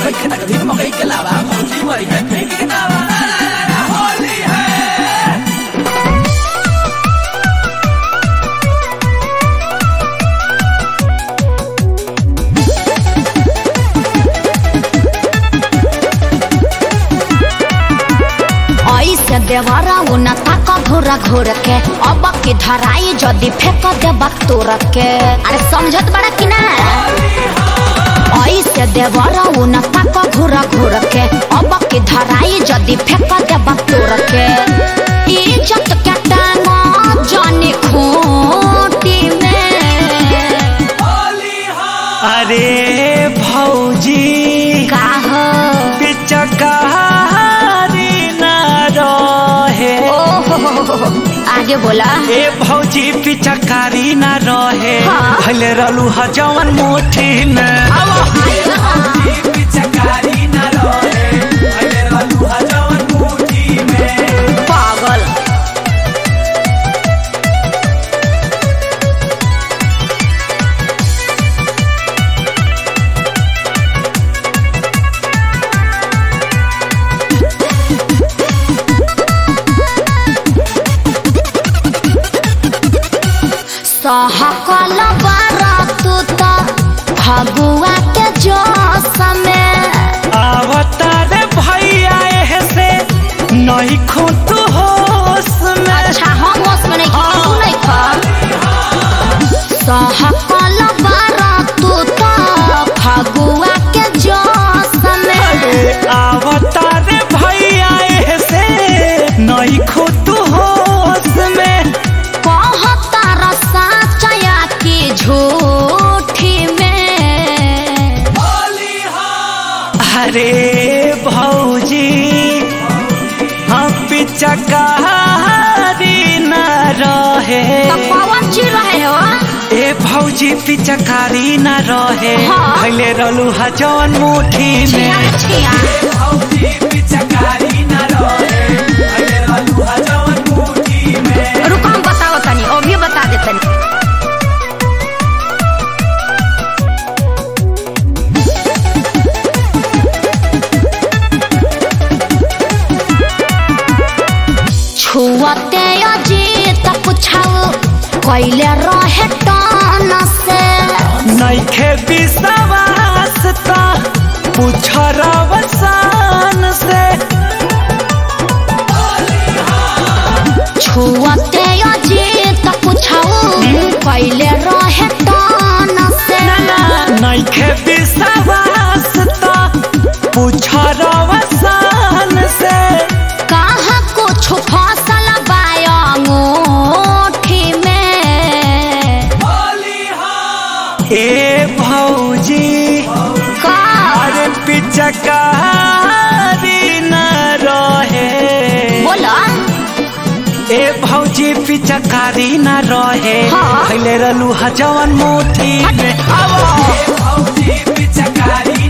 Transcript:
मकई के लावा मौजी मरी है फेंक के दावा होली है। ऐसे देवरा उन्नता का घोरा घोर के अब की धराई जदि फेंक देबा तोर के। अरे समझत बड़ा कि ना ऐसे देवरा उन्नता का घोरा घोर के अब की धराई जदि फेंक देबा तोर के। इज्जत के टांगा जाने खूंटी में। अरे भौजी का हो पिचकारी ना रहे। आगे बोला। ए भौजी पिचकारी ना रहे हाँ। भले रहलू ह जवन मुट्ठी में। पिचकारी ना रहे भले रहलू ह जवन मुट्ठी में। पागल। सहकल बारातू तो फगुआ के जोश में। अवतार भैया से नहीं खुद होश में। अच्छा हम होश में नहीं तू नहीं खा। सहकल बारातू तो फगुआ के जोश में। अवतार भैया से नहीं खुद होश में। कहता रसा चया की झूठी में। अरे भौजी हम पिचकारी न रहे। पवन जी रहे हो। ए भौजी पिचकारी न रहे हाँ। भले रहलू ह जवन मुट्ठी में। छिया भौजी पिचकारी ना रहे भले रहलू ह जवन मुट्ठी में। रुको हम बताओ तनी अभी बता दे तनी। छुअते अजीत पुछाओ कैले रहे टान से। नइखे विश्वास ता पूछ रवसान से। छुअते अजीत पुछाओ कैले रहे टान से। नइखे विश्वास ता पूछ रवसान से। कहाँ कुछ फसल बायोठी में। ए भौजी का अरे पिचकारी न रहे। बोला। ए भौजी पिचकारी न रहे हाँ। भले रहलू ह जवन मुट्ठी में। भौजी पिचकारी